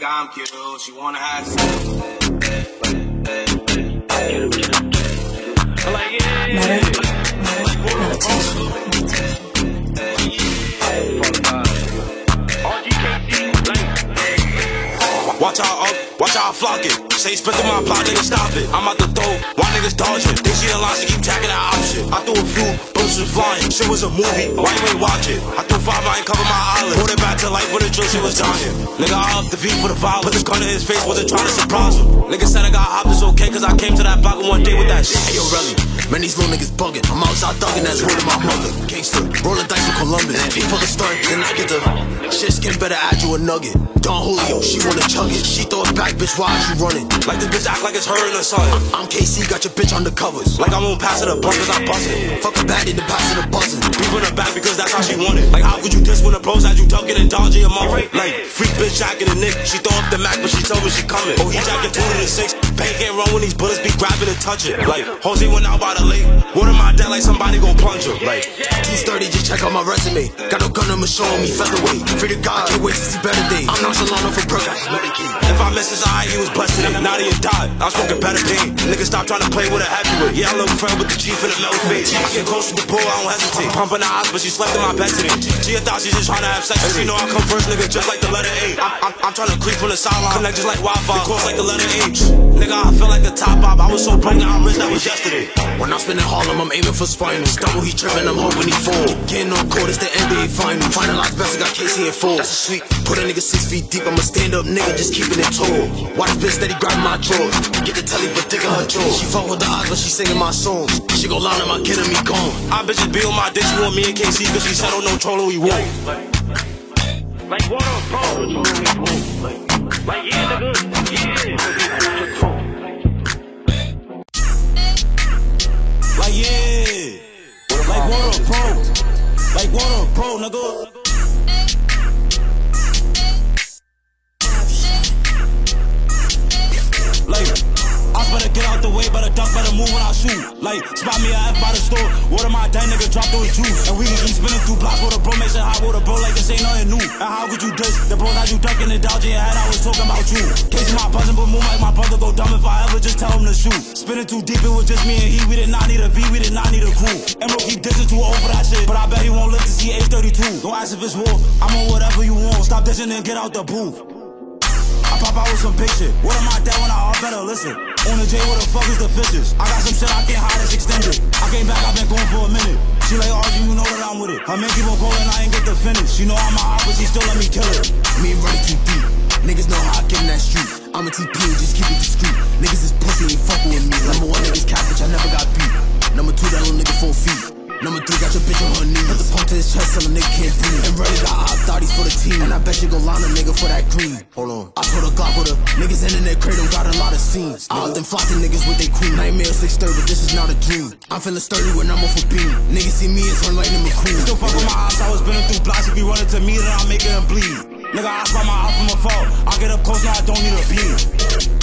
I'm cute, she wanna have sex. Watch how I flock it. Say spit through my plot, nigga, stop it. I'm out the throw, why niggas dodging? They see the lines, they keep tagging that option. I threw a few, bullets was flying. Shit was a movie, why you ain't watch it? I threw 5, I ain't cover my eyelids. Put it back to life when the drill shit was dying. Nigga, I up the V for the violence. Put the gun in his face, wasn't trying to surprise him. Nigga said I got hopped, it's okay, cause I came to that block one day with that shit. Hey, yo, Relly, man, these little niggas bugging. I'm outside thugging, that's word of my mother. Gangster, rolling dice with Columbus. People are starting, then I get the shit skin, better add you a nugget. Don Julio, she wanna chug it. She throw it back, bitch, why is you running? Like this bitch act like it's her in the sun. I'm KC, got your bitch on the covers. Like I won't pass her the blunt cause I bust it. Fuck a baddie, then pass her the buzzing. Beef in her back because that's how she want it. Like how could you diss when the bros had you ducking and dodging your mouth? Like freak bitch jacking a nick. She throw up the Mac but she told me she coming. Oh, he jacking 2 to the 6. Pain can't run when these bullets be grabbing and touching. Like Jose went out by the lake. Water my dead like somebody gon' plunge her. Like 230, just check out my resume. Got no gun, I'ma show me featherweight. Free to God, can't wait to see better days. I'm nonchalant for progress. If I miss his eye, he was blessed today. Now that he died, I'm smoking better pain. Niggas stop trying to play with a heavyweight. Yeah, I look friend with the chief in the metal face. I get close to the pool, I don't hesitate. Pumping the eyes, but she slept in my bed today. She thought she just trying to have sex. And she know I come first, nigga, just like the letter A. I'm trying to creep from the sideline, connect just like Wi-Fi. It course like the letter H. Nigga, I feel like the top op. I was so broke, now I'm rich, that was yesterday. When I'm spinning Harlem, I'm aiming for spinals. Double, he tripping, I'm hoping he fall. Getting on court, it's the NBA final. Finalized best, I got Casey and full. That's a sweet. Put a nigga 6 feet deep, I'm a stand-up nigga, just keeping it tall. Watch bitch steady grab my drawers. Get the telly, but dick in her jaw. She fuck with the odds, but she singing my songs. She gon' line up my kid and me gone. I bitches be on my dick, she want me and KC, cause she said on no trolling we won't. Like what up, bro? Like yeah, nigga, yeah. Like yeah, like what up, bro? Like what up, bro, nigga? Like, I better get out the way, better duck, better move when I shoot. Like, spot me a F by the store, water my dang nigga, drop those juice. And we can keep spinning through blocks with a bro, make sure hot with a bro, like this ain't nothing new. And how could you diss? The bros had you ducking and dodging your head, I was talking about you. Casey my buzzing, but move like my brother go dumb if I ever just tell him to shoot. Spinning too deep, it was just me and he, we did not need a V, we did not need a crew. Emerald keep dissing too old for that shit, but I bet he won't live to see age 32. Don't ask if it's war, I'm on whatever you want. Stop dissing and get out the booth. I pop out with some big shit. What am I dead when I all better listen? On the J, where the fuck is the fishes? I got some shit I can't hide, it's extended. I came back, I've been going for a minute. She like arguing, you know that I'm with it. Her man keep on calling, I ain't get the finish. She know I'm my op, but she still let me kill it. Me running too deep. Niggas know how I get in that street. I'm a TP and just keep it discreet. Niggas is pussy, ain't fucking with me. Number 1 niggas cat, bitch, I never got beat. Number 2, that little nigga 4 feet. Number 3, got your bitch on her knees. Put the pump to his chest, tell a nigga can't breathe. And really got op thotties for the team. And I bet you gon' line a nigga for that green. Hold on. I told a Glock with her. Niggas in their cradle got a lot of scenes. I let them flock the niggas with they queen. Nightmare 630, but this is not a dream. I'm feeling sturdy when I'm off a beam. Niggas see me and turn lightning McQueen. Still fuck with my eyes, I was spinning through blocks. If he run into me, then I'm making him bleed. Nigga, I spot my eye from afar. I get up close, now I don't need a beam.